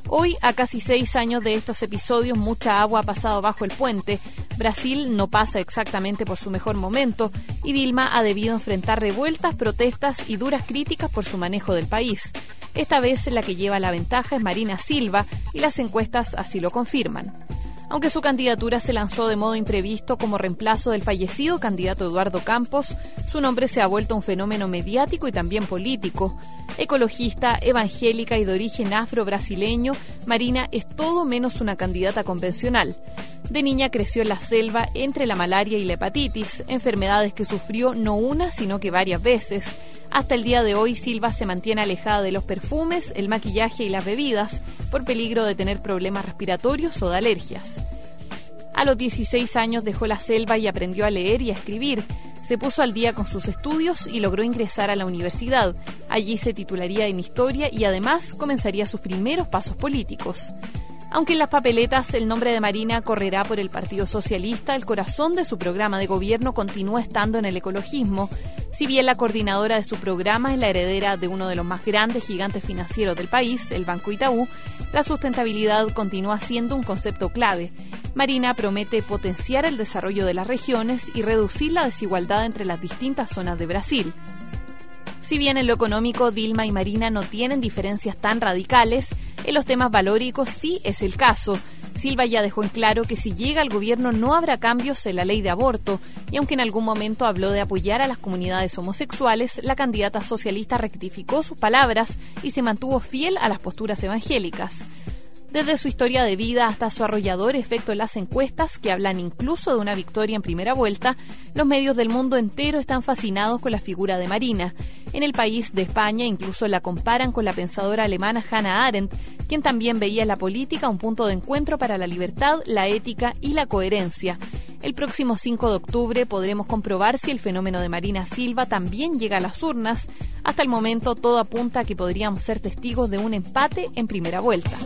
Hoy, a casi seis años de estos episodios, mucha agua ha pasado bajo el puente. Brasil no pasa exactamente por su mejor momento y Dilma ha debido enfrentar revueltas, protestas y duras críticas por su manejo del país. Esta vez la que lleva la ventaja es Marina Silva y las encuestas así lo confirman. Aunque su candidatura se lanzó de modo imprevisto como reemplazo del fallecido candidato Eduardo Campos, su nombre se ha vuelto un fenómeno mediático y también político. Ecologista, evangélica y de origen afro-brasileño, Marina es todo menos una candidata convencional. De niña creció en la selva entre la malaria y la hepatitis, enfermedades que sufrió no una sino que varias veces. Hasta el día de hoy, Silva se mantiene alejada de los perfumes, el maquillaje y las bebidas, por peligro de tener problemas respiratorios o de alergias. A los dieciséis años dejó la selva y aprendió a leer y a escribir. Se puso al día con sus estudios y logró ingresar a la universidad. Allí se titularía en Historia y además comenzaría sus primeros pasos políticos. Aunque en las papeletas el nombre de Marina correrá por el Partido Socialista, el corazón de su programa de gobierno continúa estando en el ecologismo. Si bien la coordinadora de su programa es la heredera de uno de los más grandes gigantes financieros del país, el Banco Itaú, la sustentabilidad continúa siendo un concepto clave. Marina promete potenciar el desarrollo de las regiones y reducir la desigualdad entre las distintas zonas de Brasil. Si bien en lo económico Dilma y Marina no tienen diferencias tan radicales, en los temas valóricos sí es el caso. Silva ya dejó en claro que si llega al gobierno no habrá cambios en la ley de aborto, y aunque en algún momento habló de apoyar a las comunidades homosexuales, la candidata socialista rectificó sus palabras y se mantuvo fiel a las posturas evangélicas. Desde su historia de vida hasta su arrollador efecto en las encuestas, que hablan incluso de una victoria en primera vuelta, los medios del mundo entero están fascinados con la figura de Marina. En el país de España incluso la comparan con la pensadora alemana Hannah Arendt, quien también veía en la política un punto de encuentro para la libertad, la ética y la coherencia. El próximo cinco de octubre podremos comprobar si el fenómeno de Marina Silva también llega a las urnas. Hasta el momento todo apunta a que podríamos ser testigos de un empate en primera vuelta.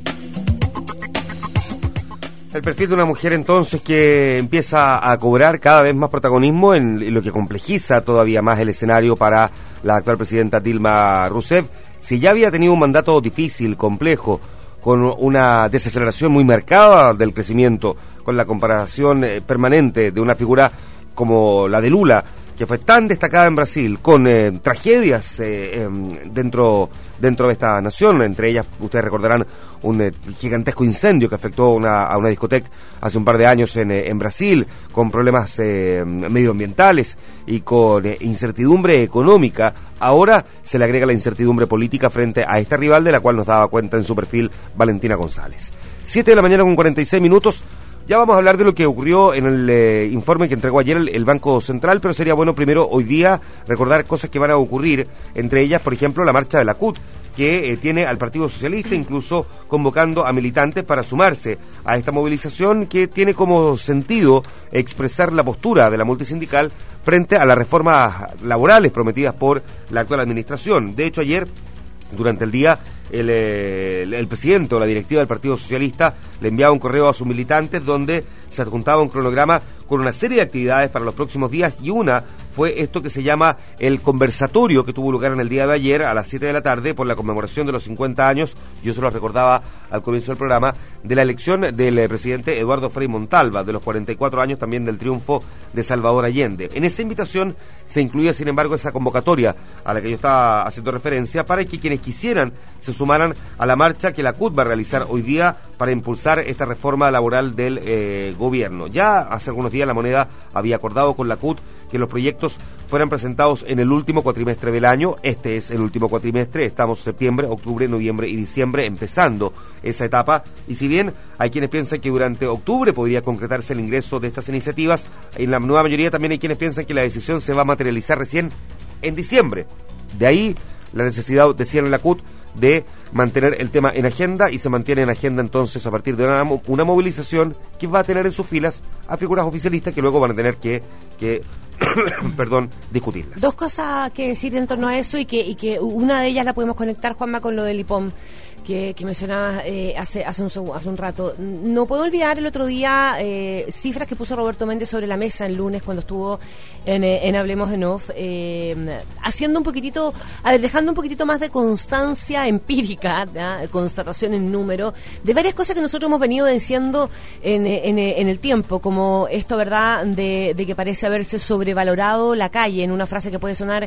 El perfil de una mujer entonces que empieza a cobrar cada vez más protagonismo en lo que complejiza todavía más el escenario para la actual presidenta Dilma Rousseff. Si ya había tenido un mandato difícil, complejo, con una desaceleración muy marcada del crecimiento, con la comparación eh, permanente de una figura como la de Lula, que fue tan destacada en Brasil, con eh, tragedias eh, eh, dentro dentro de esta nación, entre ellas, ustedes recordarán, un eh, gigantesco incendio que afectó una, a una discoteca hace un par de años en, eh, en Brasil, con problemas eh, medioambientales y con eh, incertidumbre económica. Ahora se le agrega la incertidumbre política frente a esta rival, de la cual nos daba cuenta en su perfil Valentina González. Siete de la mañana con cuarenta y seis minutos. Ya vamos a hablar de lo que ocurrió en el eh, informe que entregó ayer el, el Banco Central, pero sería bueno primero hoy día recordar cosas que van a ocurrir, entre ellas, por ejemplo, la marcha de la C U T, que eh, tiene al Partido Socialista incluso convocando a militantes para sumarse a esta movilización, que tiene como sentido expresar la postura de la multisindical frente a las reformas laborales prometidas por la actual administración. De hecho, ayer, durante el día, el, el, el presidente o la directiva del Partido Socialista le enviaba un correo a sus militantes donde se adjuntaba un cronograma con una serie de actividades para los próximos días, y una fue esto que se llama el conversatorio, que tuvo lugar en el día de ayer a las siete de la tarde por la conmemoración de los cincuenta años, yo se lo recordaba al comienzo del programa, de la elección del eh, presidente Eduardo Frei Montalva, de los cuarenta y cuatro años también del triunfo de Salvador Allende. En esa invitación se incluía, sin embargo, esa convocatoria a la que yo estaba haciendo referencia, para que quienes quisieran se sumaran a la marcha que la C U T va a realizar hoy día para impulsar esta reforma laboral del eh, gobierno. Ya hace algunos días la Moneda había acordado con la C U T que los proyectos fueran presentados en el último cuatrimestre del año. Este es el último cuatrimestre, estamos septiembre, octubre, noviembre y diciembre empezando esa etapa, y si bien hay quienes piensan que durante octubre podría concretarse el ingreso de estas iniciativas, en la nueva mayoría también hay quienes piensan que la decisión se va a materializar recién en diciembre. De ahí la necesidad, decían en la C U T, de mantener el tema en agenda, y se mantiene en agenda entonces a partir de una, una movilización que va a tener en sus filas a figuras oficialistas que luego van a tener que, que perdón, discutirlas. Dos cosas que decir en torno a eso, y que, y que una de ellas la podemos conectar, Juanma, con lo del I P O M. que, que mencionabas eh, hace hace un, hace un rato. No puedo olvidar el otro día eh, cifras que puso Roberto Méndez sobre la mesa el lunes cuando estuvo en, en Hablemos en Off, eh, haciendo un poquitito, a ver, dejando un poquitito más de constancia empírica, ¿ya? Constatación en número, de varias cosas que nosotros hemos venido diciendo en, en, en el tiempo, como esto, ¿verdad?, de, de que parece haberse sobrevalorado la calle, en una frase que puede sonar,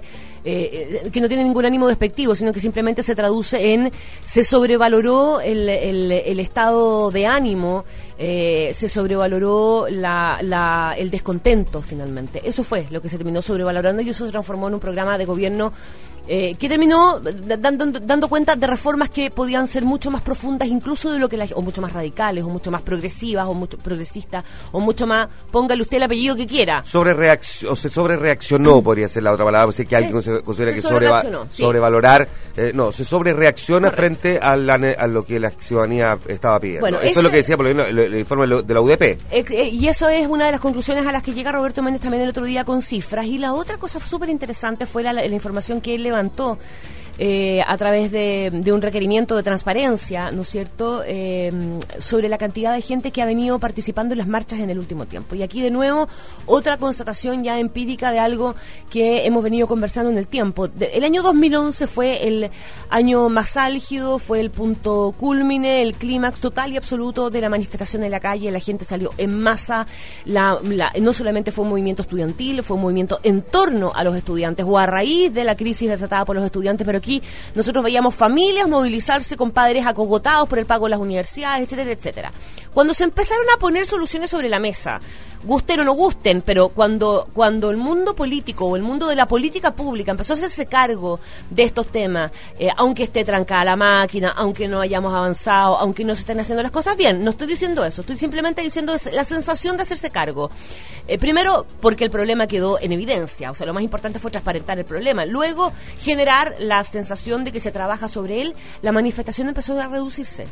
eh, que no tiene ningún ánimo despectivo, sino que simplemente se traduce en se sobrevaloró el, el, el estado de ánimo, eh, se sobrevaloró la, la, el descontento finalmente. Eso fue lo que se terminó sobrevalorando y eso se transformó en un programa de gobierno Eh, que terminó dando, dando cuenta de reformas que podían ser mucho más profundas incluso de lo que la, o mucho más radicales o mucho más progresivas o mucho progresistas o mucho más, póngale usted el apellido que quiera. Sobre reacc- o se sobre reaccionó, mm. podría ser la otra palabra, porque que alguien sí. considera se que sobreva- sí. sobrevalorar, eh, no, se sobre reacciona frente a, la, a lo que la ciudadanía estaba pidiendo. Bueno, eso ese, es lo que decía por ejemplo el, el informe de la U D P. Eh, eh, y eso es una de las conclusiones a las que llega Roberto Méndez también el otro día con cifras. Y la otra cosa súper interesante fue la, la información que él levantó eh, a través de, de un requerimiento de transparencia, ¿no es cierto?, eh, sobre la cantidad de gente que ha venido participando en las marchas en el último tiempo. Y aquí de nuevo otra constatación ya empírica de algo que hemos venido conversando en el tiempo. De, el año dos mil once fue el año más álgido, fue el punto cúlmine, el clímax total y absoluto de la manifestación en la calle. La gente salió en masa, la, la, no solamente fue un movimiento estudiantil, fue un movimiento en torno a los estudiantes o a raíz de la crisis desatada por los estudiantes, pero aquí nosotros veíamos familias movilizarse con padres acogotados por el pago de las universidades, etcétera, etcétera. Cuando se empezaron a poner soluciones sobre la mesa, gusten o no gusten, pero cuando cuando el mundo político o el mundo de la política pública empezó a hacerse cargo de estos temas, eh, aunque esté trancada la máquina, aunque no hayamos avanzado, aunque no se estén haciendo las cosas bien, no estoy diciendo eso, estoy simplemente diciendo la sensación de hacerse cargo. Eh, primero, porque el problema quedó en evidencia, o sea, lo más importante fue transparentar el problema. Luego, generar la sensación de que se trabaja sobre él, la manifestación empezó a reducirse.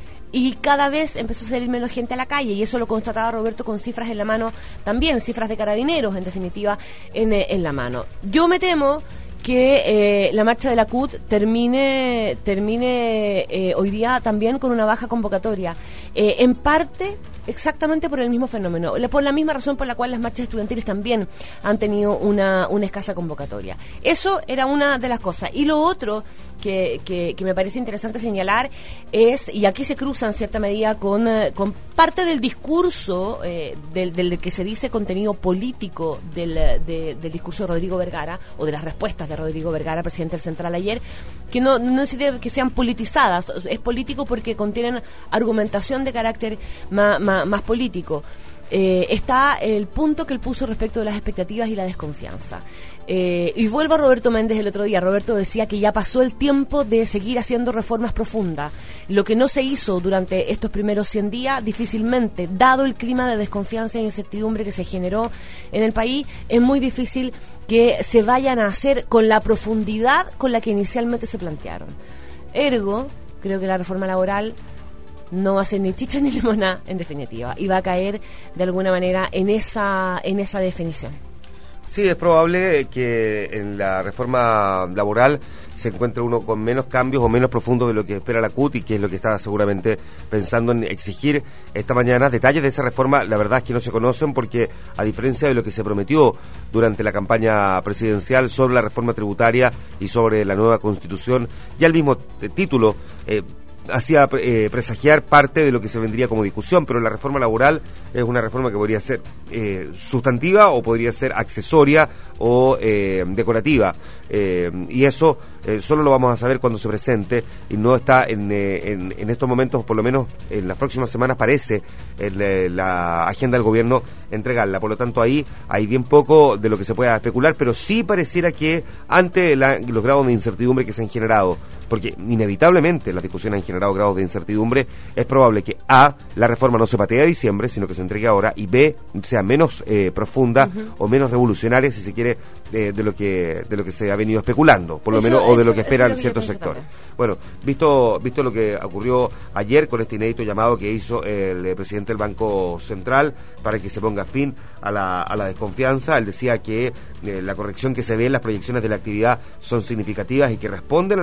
Y cada vez empezó a salir menos gente a la calle, y eso lo constataba Roberto con cifras en la mano también, cifras de carabineros, en definitiva, en, en la mano. Yo me temo que eh, la marcha de la C U T termine, termine eh, hoy día también con una baja convocatoria, eh, en parte exactamente por el mismo fenómeno, por la misma razón por la cual las marchas estudiantiles también han tenido una, una escasa convocatoria. Eso era una de las cosas. Y lo otro que, que, que me parece interesante señalar es, y aquí se cruza en cierta medida con, eh, con parte del discurso, eh, del, del que se dice contenido político del, de, del discurso de Rodrigo Vergara, o de las respuestas de Rodrigo Vergara, presidente del Central ayer, que no, no necesita que sean politizadas, es político porque contienen argumentación de carácter más, más, más político. Eh, está el punto que él puso respecto de las expectativas y la desconfianza. Eh, y vuelvo a Roberto Méndez el otro día. Roberto decía que ya pasó el tiempo de seguir haciendo reformas profundas. Lo que no se hizo durante estos primeros cien días, difícilmente, dado el clima de desconfianza e incertidumbre que se generó en el país, es muy difícil que se vayan a hacer con la profundidad con la que inicialmente se plantearon. Ergo, creo que la reforma laboral no va a ser ni chicha ni limonada, en definitiva, y va a caer de alguna manera en esa en esa definición. Sí, es probable que en la reforma laboral se encuentre uno con menos cambios o menos profundos de lo que espera la C U T, y que es lo que está seguramente pensando en exigir esta mañana. Detalles de esa reforma, la verdad es que no se conocen, porque a diferencia de lo que se prometió durante la campaña presidencial sobre la reforma tributaria y sobre la nueva Constitución, ya el mismo título eh, hacía eh, presagiar parte de lo que se vendría como discusión, pero la reforma laboral es una reforma que podría ser eh, sustantiva o podría ser accesoria o eh, decorativa, eh, y eso eh, solo lo vamos a saber cuando se presente, y no está en, eh, en, en estos momentos, por lo menos en las próximas semanas parece en eh, la agenda del gobierno entregarla. Por lo tanto, ahí hay bien poco de lo que se pueda especular, pero sí pareciera que ante la, los grados de incertidumbre que se han generado, porque inevitablemente las discusiones han generado grados de incertidumbre, es probable que A, la reforma no se patee a diciembre, sino que se entregue ahora, y B, sea menos eh, profunda uh-huh. o menos revolucionaria, si se quiere, eh, de lo que de lo que se ha venido especulando, por lo eso, menos, o de eso, lo que esperan ciertos sectores. También. Bueno, visto visto lo que ocurrió ayer con este inédito llamado que hizo el eh, presidente del Banco Central para que se ponga fin a la, a la desconfianza, él decía que eh, la corrección que se ve en las proyecciones de la actividad son significativas y que responden a la conjunción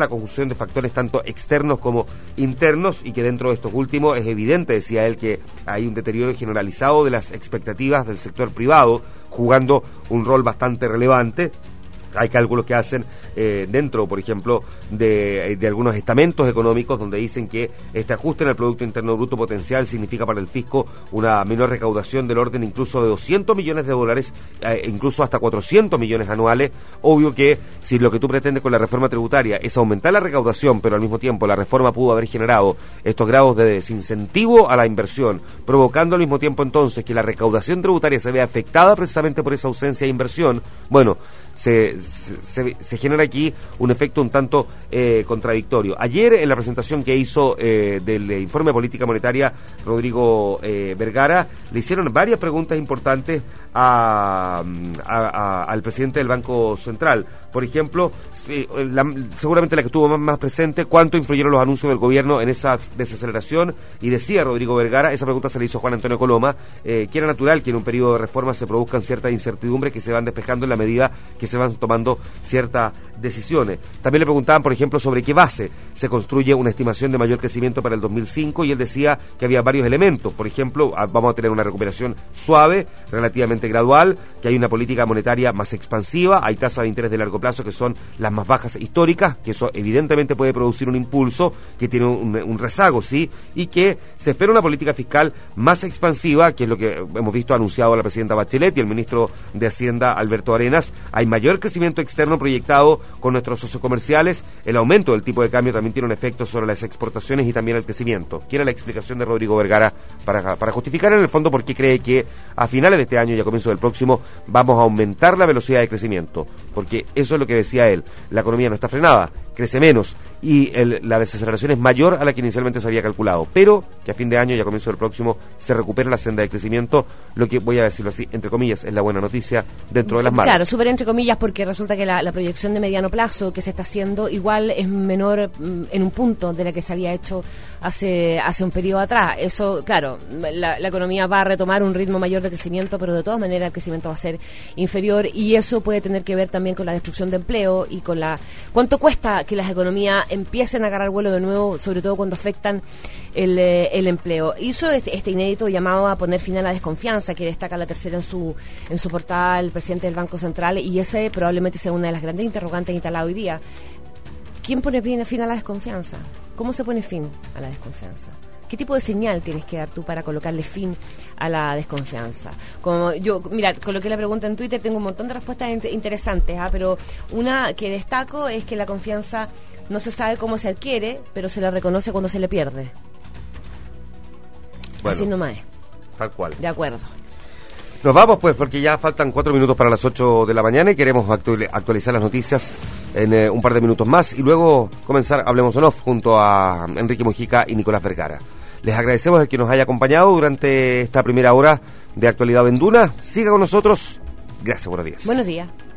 de factores tanto externos como internos, y que dentro de estos últimos es evidente, decía él, que hay un deterioro generalizado de las expectativas del sector privado, jugando un rol bastante relevante. Hay cálculos que hacen eh, dentro, por ejemplo, de, de algunos estamentos económicos donde dicen que este ajuste en el Producto Interno Bruto potencial significa para el fisco una menor recaudación del orden incluso de doscientos millones de dólares, eh, incluso hasta cuatrocientos millones anuales. Obvio que si lo que tú pretendes con la reforma tributaria es aumentar la recaudación, pero al mismo tiempo la reforma pudo haber generado estos grados de desincentivo a la inversión, provocando al mismo tiempo entonces que la recaudación tributaria se vea afectada precisamente por esa ausencia de inversión, bueno, Se, se, se genera aquí un efecto un tanto eh, contradictorio. Ayer, en la presentación que hizo eh, del informe de política monetaria Rodrigo eh, Vergara, le hicieron varias preguntas importantes a, a, a, al presidente del Banco Central. Por ejemplo, eh, la, seguramente la que estuvo más, más presente, ¿cuánto influyeron los anuncios del gobierno en esa desaceleración? Y decía Rodrigo Vergara, esa pregunta se le hizo Juan Antonio Coloma, eh, que era natural que en un periodo de reforma se produzcan ciertas incertidumbres que se van despejando en la medida que se van tomando ciertas decisiones. También le preguntaban, por ejemplo, sobre qué base se construye una estimación de mayor crecimiento para el dos mil cinco, y él decía que había varios elementos. Por ejemplo, vamos a tener una recuperación suave, relativamente gradual, que hay una política monetaria más expansiva, hay tasas de interés de largo plazo que son las más bajas históricas, que eso evidentemente puede producir un impulso, que tiene un, un rezago, ¿sí? Y que se espera una política fiscal más expansiva, que es lo que hemos visto anunciado la presidenta Bachelet y el ministro de Hacienda Alberto Arenas. Hay mayor crecimiento externo proyectado con nuestros socios comerciales. El aumento del tipo de cambio también tiene un efecto sobre las exportaciones y también el crecimiento. ¿Quiere la explicación de Rodrigo Vergara para, para justificar en el fondo por qué cree que a finales de este año y a comienzo del próximo vamos a aumentar la velocidad de crecimiento? Porque eso es lo que decía él. La economía no está frenada, crece menos, y el, la desaceleración es mayor a la que inicialmente se había calculado, pero que a fin de año y a comienzo del próximo se recupera la senda de crecimiento, lo que, voy a decirlo así, entre comillas, es la buena noticia dentro de las malas. Claro, súper entre comillas, porque resulta que la, la proyección de mediano plazo que se está haciendo igual es menor mm, en un punto de la que se había hecho hace hace un periodo atrás. Eso, claro, la, la economía va a retomar un ritmo mayor de crecimiento, pero de todas maneras el crecimiento va a ser inferior, y eso puede tener que ver también con la destrucción de empleo y con la cuánto cuesta que las economías empiecen a agarrar vuelo de nuevo, sobre todo cuando afectan el, eh, el empleo. Hizo este, este inédito llamado a poner fin a la desconfianza, que destaca la tercera en su en su portal el presidente del Banco Central, y ese probablemente sea una de las grandes interrogantes instaladas hoy día. ¿Quién pone fin a la desconfianza? ¿Cómo se pone fin a la desconfianza? ¿Qué tipo de señal tienes que dar tú para colocarle fin a la desconfianza? Como yo, mira, coloqué la pregunta en Twitter, tengo un montón de respuestas int- interesantes, ¿ah? Pero una que destaco es que la confianza no se sabe cómo se adquiere, pero se la reconoce cuando se le pierde. Bueno, así nomás es. Tal cual. De acuerdo. Nos vamos pues, porque ya faltan cuatro minutos para las ocho de la mañana y queremos actual, actualizar las noticias en eh, un par de minutos más y luego comenzar Hablemos On Off junto a Enrique Mujica y Nicolás Vergara. Les agradecemos el que nos haya acompañado durante esta primera hora de Actualidad en Duna. Siga con nosotros. Gracias, buenos días. Buenos días.